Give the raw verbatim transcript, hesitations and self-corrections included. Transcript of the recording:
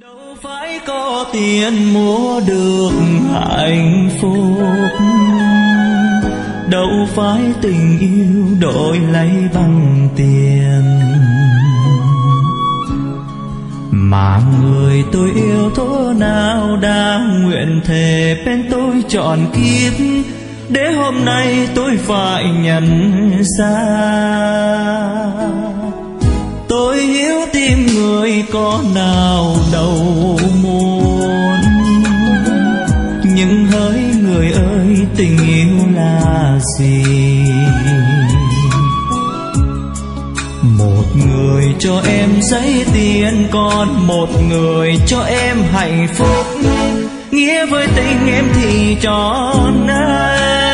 Đâu phải có tiền mua được hạnh phúc, đâu phải tình yêu đổi lấy bằng tiền, mà người tôi yêu thổ nào đã nguyện thề bên tôi trọn kiếp, để hôm nay tôi phải nhận ra. Tôi hiểu tim người có nào đâu muốn, nhưng hỡi người ơi tình yêu là gì? Một người cho em giấy tiền, còn một người cho em hạnh phúc, nghĩa với tình em thì trọn ấy.